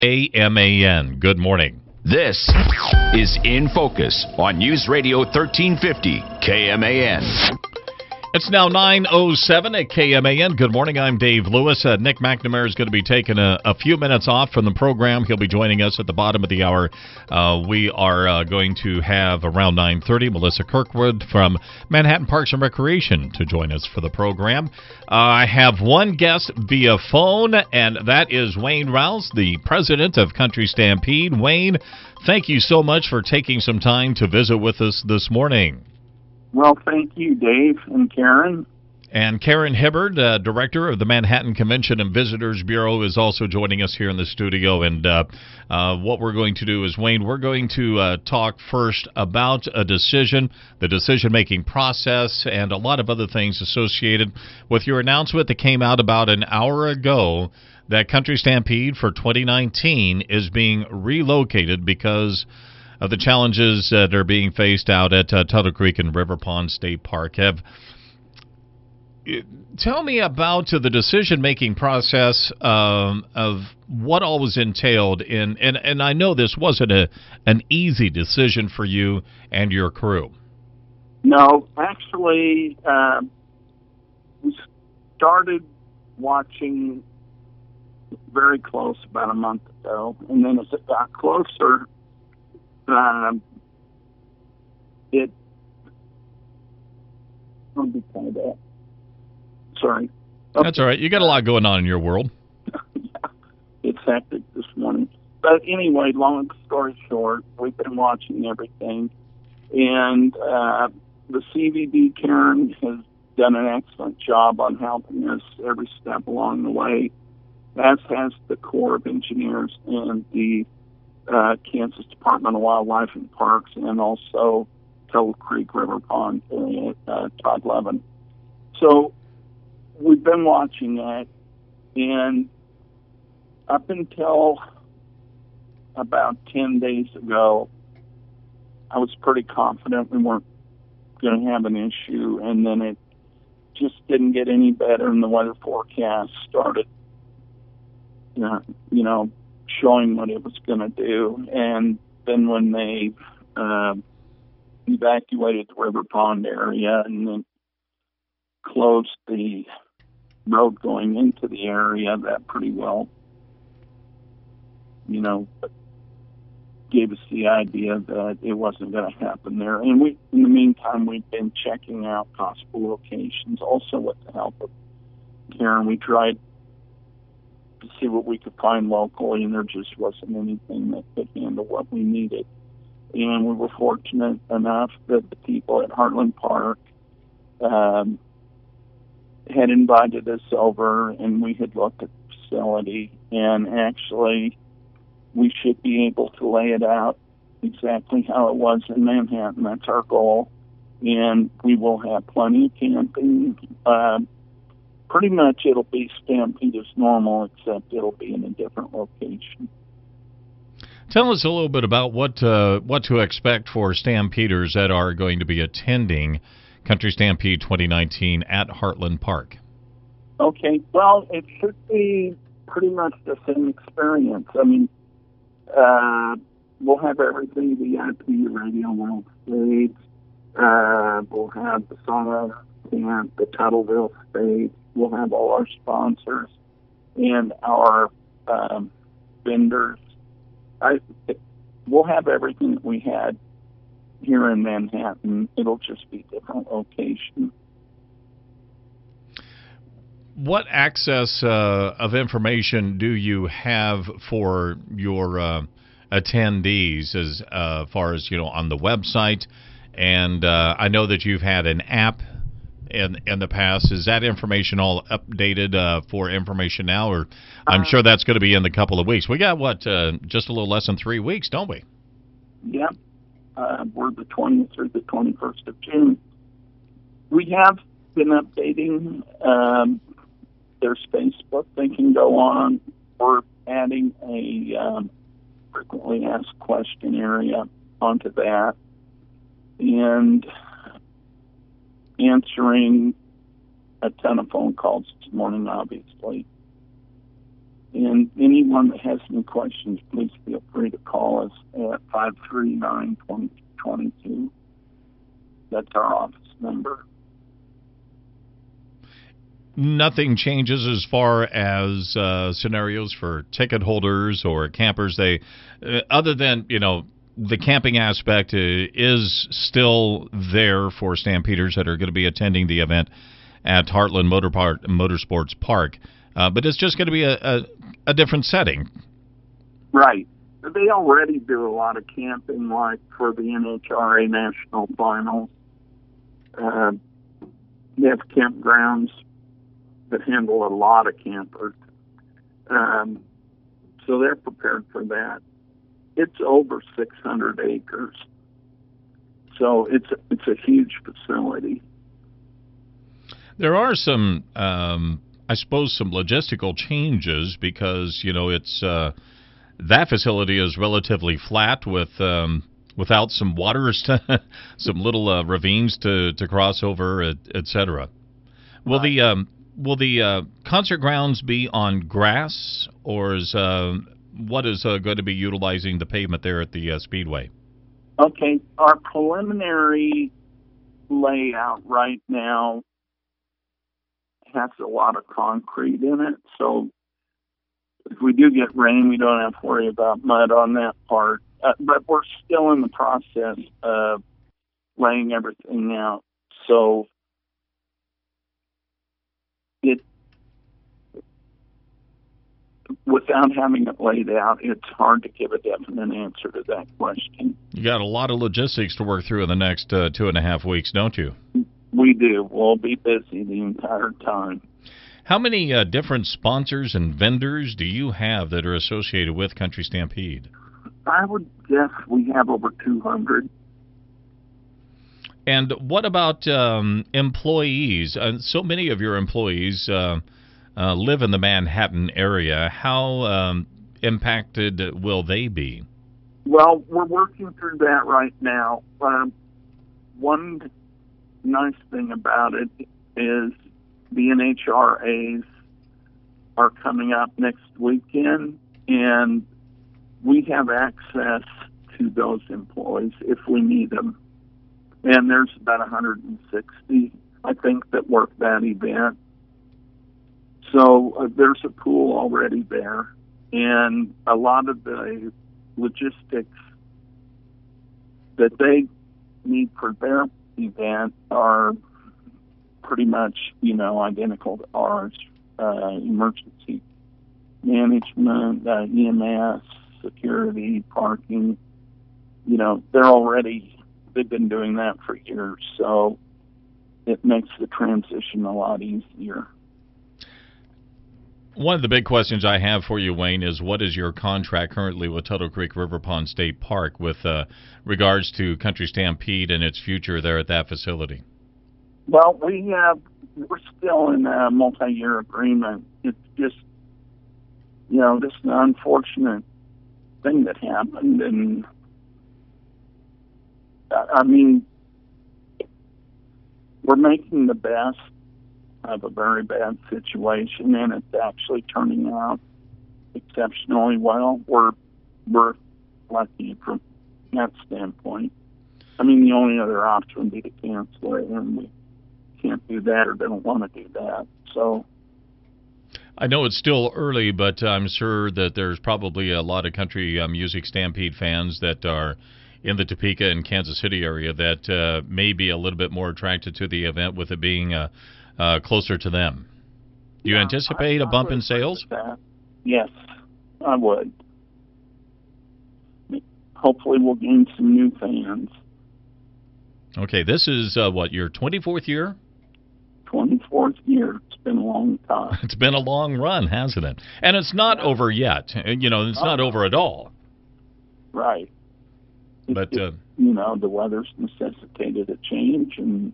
KMAN. Good morning. This is In Focus on News Radio 1350 KMAN. It's now 9:07 at KMAN. Good morning. I'm Dave Lewis. Nick McNamara is going to be taking a few minutes off from the program. He'll be joining us at the bottom of the hour. We are going to have around 9:30 Melissa Kirkwood from Manhattan Parks and Recreation to join us for the program. I have one guest via phone, and that is Wayne Rouse, the president of Country Stampede. Wayne, thank you so much for taking some time to visit with us this morning. Well, thank you, Dave and Karen. And Karen Hibbard, director of the Manhattan Convention and Visitors Bureau, is also joining us here in the studio. And what we're going to do is, Wayne, we're going to talk first about a decision, the decision-making process, and a lot of other things associated with your announcement that came out about an hour ago that Country Stampede for 2019 is being relocated because of the challenges that are being faced out at Tuttle Creek and River Pond State Park. Tell me about the decision-making process of what all was entailed in, and I know this wasn't an easy decision for you and your crew. No, actually, we started watching very close about a month ago, and then as it got closer, Sorry. Okay. That's all right. You got a lot going on in your world. Yeah, it's hectic this morning. But anyway, long story short, we've been watching everything. And the CVB, Karen, has done an excellent job on helping us every step along the way, as has the Corps of Engineers and the Kansas Department of Wildlife and Parks, and also Tuttle Creek, River Pond, Todd Levin. So we've been watching that, and up until about 10 days ago, I was pretty confident we weren't going to have an issue, and then it just didn't get any better, and the weather forecast started, showing what it was going to do. And then when they evacuated the River Pond area and then closed the road going into the area, that pretty well, gave us the idea that it wasn't going to happen there. And we, in the meantime, we've been checking out possible locations. Also, with the help of Karen, we tried to see what we could find locally, and there just wasn't anything that could handle what we needed. And we were fortunate enough that the people at Heartland Park had invited us over, and we had looked at the facility, and actually we should be able to lay it out exactly how it was in Manhattan. That's our goal. And we will have plenty of camping. Pretty much it'll be Stampede as normal, except it'll be in a different location. Tell us a little bit about what to expect for Stampeders that are going to be attending Country Stampede 2019 at Heartland Park. Okay, well, it should be pretty much the same experience. I mean, we'll have everything, VIP, radio, world stage. We'll have the Songwriter Camp, the Tuttleville stage. We'll have all our sponsors and our vendors. We'll have everything that we had here in Manhattan. It'll just be different location. What access of information do you have for your attendees as far as, on the website? And I know that you've had an app in the past. Is that information all updated for information now? Or I'm sure that's going to be in a couple of weeks. We got, just a little less than 3 weeks, don't we? Yep. We're the 20th through the 21st of June. We have been updating. There's Facebook they can go on. We're adding a frequently asked question area onto that, and answering a ton of phone calls this morning, obviously. And anyone that has any questions, please feel free to call us at 539-2222. That's our office number. Nothing changes as far as scenarios for ticket holders or campers. Other than, the camping aspect is still there for Stampeders that are going to be attending the event at Heartland Motorsports Park. But it's just going to be a different setting. Right. They already do a lot of camping, like for the NHRA National Finals. They have campgrounds that handle a lot of campers. So they're prepared for that. It's over 600 acres. So it's a huge facility. There are some, I suppose, some logistical changes because, it's that facility is relatively flat without some waters, some little ravines to cross over, et cetera. Will the concert grounds be on grass, or what is going to be utilizing the pavement there at the Speedway? Okay, our preliminary layout right now has a lot of concrete in it, so if we do get rain, we don't have to worry about mud on that part. But we're still in the process of laying everything out. So without having it laid out, it's hard to give a definite answer to that question. You got a lot of logistics to work through in the next 2.5 weeks, don't you? We do. We'll be busy the entire time. How many different sponsors and vendors do you have that are associated with Country Stampede? I would guess we have over 200. And what about employees? So many of your employees live in the Manhattan area. How impacted will they be? Well, we're working through that right now. One nice thing about it is the NHRAs are coming up next weekend, and we have access to those employees if we need them. And there's about 160, I think, that work that event. So there's a pool already there, and a lot of the logistics that they need for their event are pretty much, identical to ours. Emergency management, EMS, security, parking. They've been doing that for years, so it makes the transition a lot easier. One of the big questions I have for you, Wayne, is what is your contract currently with Tuttle Creek River Pond State Park with regards to Country Stampede and its future there at that facility? Well, we're still in a multi-year agreement. It's just, this is an unfortunate thing that happened, and we're making the best of a very bad situation, and it's actually turning out exceptionally well. We're lucky from that standpoint. The only other option would be to cancel it, and we can't do that or don't want to do that. So I know it's still early, but I'm sure that there's probably a lot of country music Stampede fans that are in the Topeka and Kansas City area that may be a little bit more attracted to the event with it being closer to them. Do you anticipate a bump in sales? Yes, I would. Hopefully we'll gain some new fans. Okay, this is your 24th year? 24th year. It's been a long time. It's been a long run, hasn't it? And it's not over yet. It's not over at all. Right. But the weather's necessitated a change, and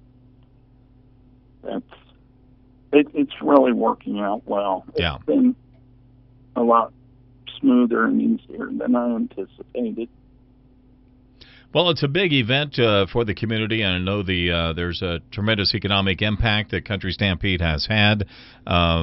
it's really working out well. It's been a lot smoother and easier than I anticipated. Well, it's a big event for the community, and I know there's a tremendous economic impact that Country Stampede has had.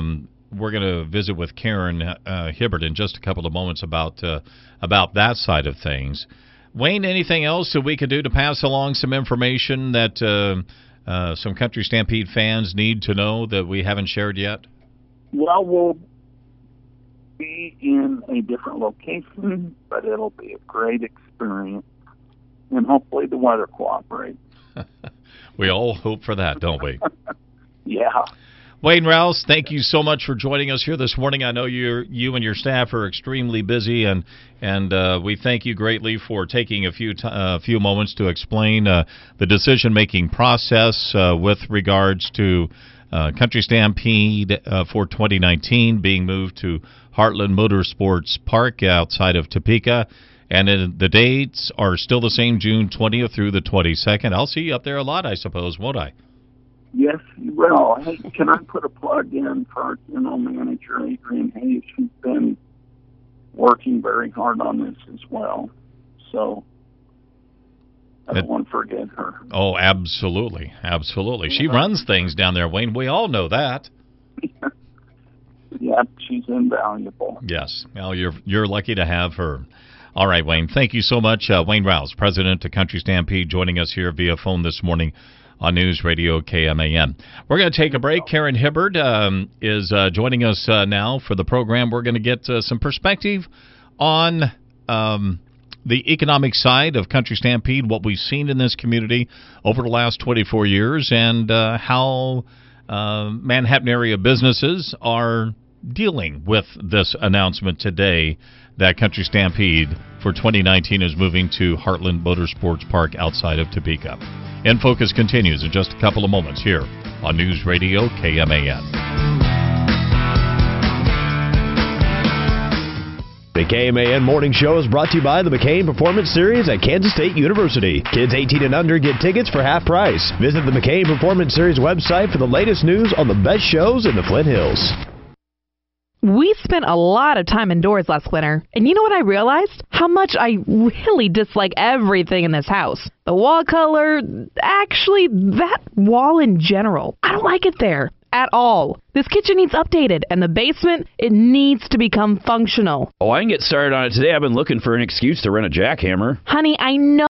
we're going to visit with Karen Hibbert in just a couple of moments about that side of things. Wayne, anything else that we could do to pass along some information that some Country Stampede fans need to know that we haven't shared yet? Well, we'll be in a different location, but it'll be a great experience, and hopefully the weather cooperates. We all hope for that, don't we? Yeah. Wayne Rouse, thank you so much for joining us here this morning. I know you and your staff are extremely busy, and we thank you greatly for taking a few moments to explain the decision-making process with regards to Country Stampede for 2019 being moved to Heartland Motorsports Park outside of Topeka. And the dates are still the same, June 20th through the 22nd. I'll see you up there a lot, I suppose, won't I? Yes, you will. Hey, can I put a plug in for our general manager, Adrian Hayes? She's been working very hard on this as well. So I don't want to forget her. Oh, absolutely. Absolutely. She runs things down there, Wayne. We all know that. Yeah, she's invaluable. Yes. Well, you're lucky to have her. All right, Wayne. Thank you so much. Wayne Rouse, president of Country Stampede, joining us here via phone this morning on News Radio KMAN. We're going to take a break. Karen Hibbert is joining us now for the program. We're going to get some perspective on the economic side of Country Stampede, what we've seen in this community over the last 24 years, and how Manhattan area businesses are dealing with this announcement today that Country Stampede for 2019 is moving to Heartland Motorsports Park outside of Topeka. In Focus continues in just a couple of moments here on News Radio KMAN. The KMAN Morning Show is brought to you by the McCain Performance Series at Kansas State University. Kids 18 and under get tickets for half price. Visit the McCain Performance Series website for the latest news on the best shows in the Flint Hills. We spent a lot of time indoors last winter, and you know what I realized? How much I really dislike everything in this house. The wall color, actually, that wall in general. I don't like it there at all. This kitchen needs updated, and the basement, it needs to become functional. Oh, I can get started on it today. I've been looking for an excuse to rent a jackhammer. Honey, I know